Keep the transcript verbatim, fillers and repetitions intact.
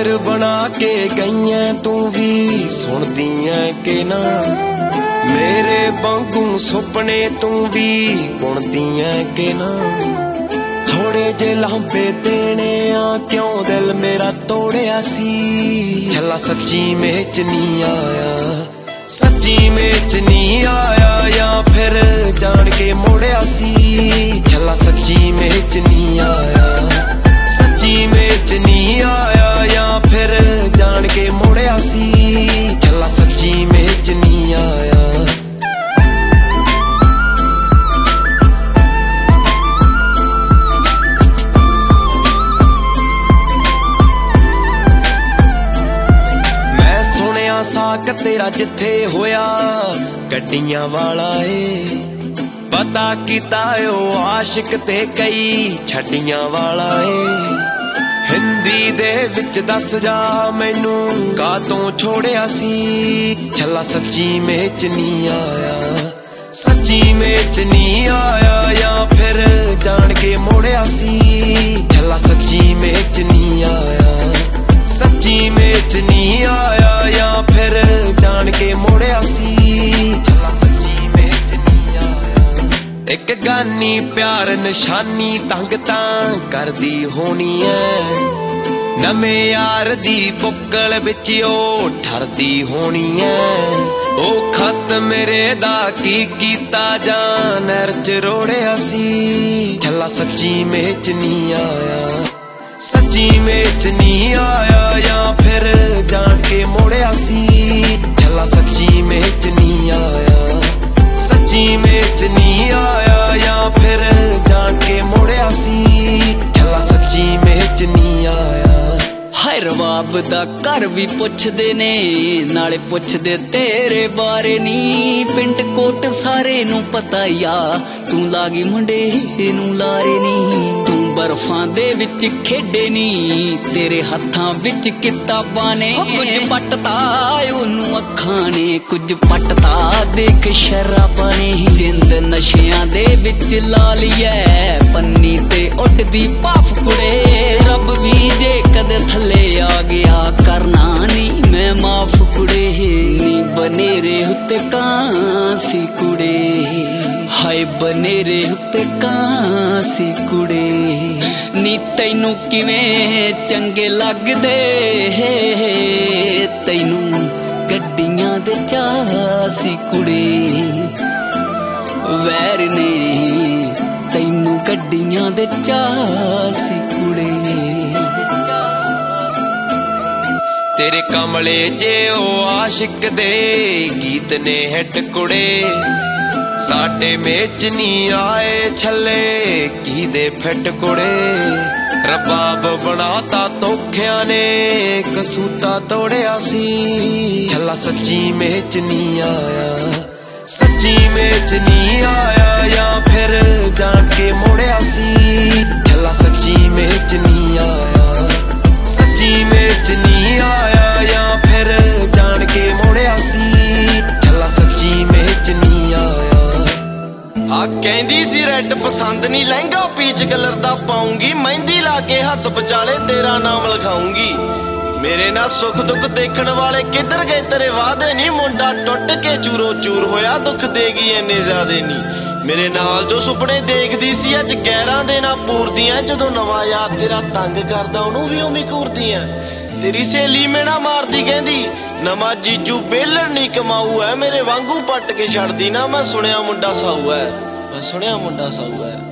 ਸ਼ੇਰ ਬਣਾ ਕੇ ਗਈਆਂ ਤੂੰ ਵੀ ਸੁਣਦੀਆਂ ਕਿ ਨਾ, ਮੇਰੇ ਵਾਂਗੂ ਸੁਪਨੇ ਤੂੰ ਵੀ ਬੁਣਦੀਆਂ ਕਿ ਨਾ। ਥੋੜੇ ਜੇ ਲਾਂਬੇ ਦੇਣੇ ਆ ਕਿਉਂ ਦਿਲ ਮੇਰਾ ਤੋੜਿਆ ਸੀ, ਛੱਲਾ ਸੱਚੀ ਮੇਚ ਨਹੀਂ ਆਇਆ, ਸੱਚੀ ਮੇਚ ਨਹੀਂ ਆਇਆ ਜਾਂ ਫਿਰ ਜਾਣ ਕੇ ਮੋੜਿਆ ਸੀ। ਛੱਲਾ ਸੱਚੀ ਮੇਚ ਨਹੀਂ ਆਇਆ, ਸੱਚੀ ਮੇਚ ਨਹੀਂ ਆਇਆ ਜਾਂ ਫਿਰ ਜਾਣ ਕੇ ਮੋੜਿਆ ਸੀ। ਛੱਲਾ ਸੱਚੀ ਮੇਚ ਨਹੀਂ ਆਇਆ। ਸੁਣਿਆ ਸਾਕ ਤੇਰਾ ਜਿੱਥੇ ਹੋਇਆ ਗੱਡੀਆਂ ਵਾਲਾ ਏ, ਪਤਾ ਕੀਤਾ ਓ ਆਸ਼ਿਕ ਤੇ ਕਈ ਛੱਡੀਆਂ ਵਾਲਾ ਏ। ਹਿੰਦੀ ਦੇ ਵਿੱਚ ਦੱਸ ਜਾ ਮੈਨੂੰ ਕਾਤੋਂ ਛੋੜਿਆ ਸੀ, ਛੱਲਾ ਸੱਚੀ ਮੇਚ ਨਹੀਂ ਆਇਆ, ਸੱਚੀ ਮੇਚ ਨਹੀਂ ਆਇਆ ਜਾਂ ਫਿਰ ਜਾਣ ਕੇ ਮੋੜਿਆ ਸੀ। ਛੱਲਾ ਸੱਚੀ ਮੇਚ ਨਹੀਂ ਆਇਆ, ਸੱਚੀ ਮੇਚ ਨਹੀਂ ਆਇਆ ਜਾਂ ਫਿਰ ਜਾਣ ਕੇ ਮੋੜਿਆ ਸੀ। ਛੱਲਾ ਸੱਚੀ ਮੇਚ ਨਹੀਂ ਆਇਆ। ਇੱਕ ਗਾਨੀ ਪਿਆਰ ਨਿਸ਼ਾਨੀ ਤੰਗ ਤਾਂ ਕਰਦੀ ਹੋਣੀ ਐ, ਨਵੇਂ ਯਾਰ ਦੀ ਬੁੱਕਲ ਵਿੱਚ ਉਹ ਠਰਦੀ ਹੋਣੀ ਐ। ਉਹ ਖਤ ਮੇਰੇ ਦਾ ਕੀ ਕੀਤਾ ਜਾਂ ਨਹਿਰ ਚ ਰੋੜਿਆ ਸੀ। ਛੱਲਾ ਸੱਚੀ ਮੇਚ ਨਹੀਂ ਆਇਆ, ਸੱਚੀ ਮੇਚ ਨਹੀਂ ਆਇਆ ਜਾਂ ਫਿਰ ਜਾਣ ਕੇ ਮੋੜਿਆ ਸੀ। ਛੱਲਾ ਸੱਚੀ ਮੇਚ ਨਹੀਂ ਆਇਆ, ਸੱਚੀ ਮੇਚ ਨਹੀਂ ਆਇਆ ਜਾਂ ਫਿਰ ਜਾਣ ਕੇ ਮੋੜਿਆ ਸੀ। ਛੱਲਾ ਸੱਚੀ ਮੇਚ ਨਹੀਂ ਆਇਆ। ਹਾਏ ਰਵਾਬ ਦਾ ਘਰ ਵੀ ਪੁੱਛਦੇ ਨੇ, ਨਾਲੇ ਪੁੱਛਦੇ ਤੇਰੇ ਬਾਰੇ ਨੀ। ਪਿੰਡ ਕੋਟ ਸਾਰੇ ਨੂੰ ਪਤਾ ਆ ਤੂੰ ਲਾਗੀ ਮੁੰਡੇ ਨੂੰ ਲਾਰੇ ਨੀ। ਤੂੰ ਬਰਫਾਂ ਦੇ ਵਿੱਚ ਖੇਡੇ ਨੀ, ਤੇਰੇ ਹੱਥਾਂ ਵਿੱਚ ਕਿਤਾਬਾਂ ਨੇ। ਕੁਝ ਪੱਟਤਾ ਉਹਨੂੰ ਅੱਖਾਂ ਨੇ, ਕੁਝ ਪੱਟਤਾ ਦੇਖ ਸ਼ਰਾਬਾਂ ਨੇ। ਜਿੰਦ ਨਸ਼ਿਆਂ ਦੇ ਵਿੱਚ ਲਾ ਲਈਐ ਪੰਨੀ ਤੇ ਉੱਡਦੀ ਭਾਫ ਕੁੜੇ। ਰੱਬ ਵੀ ਜੇ ਕਦੇ ਥੱਲੇ ਆ ਗਿਆ ਕਰਨਾ ਨੀ ਮੈਂ ਮਾਫ ਕੁੜੇ। ਨੀ ਬਨੇਰੇ ਉੱਤੇ ਕਾਂਸੀ ਕੁੜੇ, ਹਾਏ ਬਨੇਰੇ ਉੱਤੇ ਕਾਂਸੀ ਕੁੜੇ। ਨੀ ਤੈਨੂੰ ਕਿਵੇਂ ਚੰਗੇ ਲੱਗਦੇ, ਤੈਨੂੰ ਗੱਡੀਆਂ ਦੇ ਚਾਸੀ ਕੁੜੇ। ਵੈਰ ਨੇ ਤੈਨੂੰ ਗੱਡੀਆਂ ਦੇ ਚਾਸੀ ਕੁੜੇ। ਤੇਰੇ ਕਮਲੇ ਜੇ ਉਹ ਆਸ਼ਿਕ ਦੇ ਗੀਤ ਨੇ ਹਿੱਟ ਕੁੜੇ। ਸਾਡੇ ਮੇਚ ਨਹੀਂ ਆਏ ਛੱਲੇ ਕੀ ਦੇ ਫਿੱਟ ਕੁੜੇ। ਰਬਾਬ ਬਣਾਤਾ ਧੋਖਿਆਂ ਨੇ ਕਸੂਤਾ ਤੋੜਿਆ ਸੀ। ਛੱਲਾ ਸੱਚੀ ਮੇਚ ਨਹੀਂ ਆਇਆ, ਸੱਚੀ ਮੇਚ ਨਹੀਂ ਆਇਆ ਜਾਂ ਫਿਰ ਜਾਣ ਕੇ ਮੋੜਿਆ ਸੀ। ਛੱਲਾ ਸੱਚੀ ਮੇਚ ਨਹੀਂ ਆਇਆ, ਸੱਚੀ ਮੇਚ ਨਹੀਂ ਆਇਆ ਜਾਂ ਫਿਰ ਜਾਣ ਕੇ ਮੋੜਿਆ ਸੀ। ਛੱਲਾ ਸੱਚੀ ਮੇਚ ਨਹੀਂ ਆਇਆ। ਆ ਕਹਿੰਦੀ ਸੀ ਰੈਡ ਪਸੰਦ ਨਹੀਂ, ਲਹਿੰਗਾ ਪੀਚ ਕਲਰ ਦਾ ਪਾਉਂਗੀ। ਮਹਿੰਦੀ ਲਾ ਕੇ ਹੱਥ ਵਿਚਾਲੇ ਤੇਰਾ ਨਾਮ ਲਿਖਾਉਂਗੀ। ਮੇਰੇ ਨਾਲ ਸੁੱਖ ਦੁੱਖ ਦੇਖਣ ਵਾਲੇ ਕਿੱਧਰ ਗਏ ਤੇਰੇ ਵਾਅਦੇ ਨੀ। ਮੁੰਡਾ ਟੁੱਟ ਕੇ ਚੂਰੋ ਚੂਰ ਹੋਇਆ, ਦੁੱਖ ਦੇਗੀ ਇੰਨੇ ਜ਼ਿਆਦੇ ਨੀ। ਮੇਰੇ ਨਾਲ ਜੋ ਸੁਪਨੇ ਦੇਖਦੀ ਸੀ ਅੱਜ ਗੈਰਾਂ ਦੇ ਨਾਲ ਪੂਰਦੀਆਂ। ਜਦੋਂ ਨਵਾਂ ਯਾਰ ਤੇਰਾ ਤੰਗ ਕਰਦਾ ਉਹਨੂੰ ਵੀ ਉਵੇਂ ਘੂਰਦੀਆਂ। ਤੇਰੀ ਸਹੇਲੀ ਮੇਣਾ ਮਾਰਦੀ ਕਹਿੰਦੀ ਨਵਾਂ ਜੀਜੂ ਬੇਲਣ ਨੀ ਕਮਾਊ ਐ। ਮੇਰੇ ਵਾਂਗੂ ਪੱਟ ਕੇ ਛੱਡਦੀ ਨਾ, ਮੈਂ ਸੁਣਿਆ ਮੁੰਡਾ ਸਾਊ ਐ, ਮੈਂ ਸੁਣਿਆ ਮੁੰਡਾ ਸਾਊ ਐ।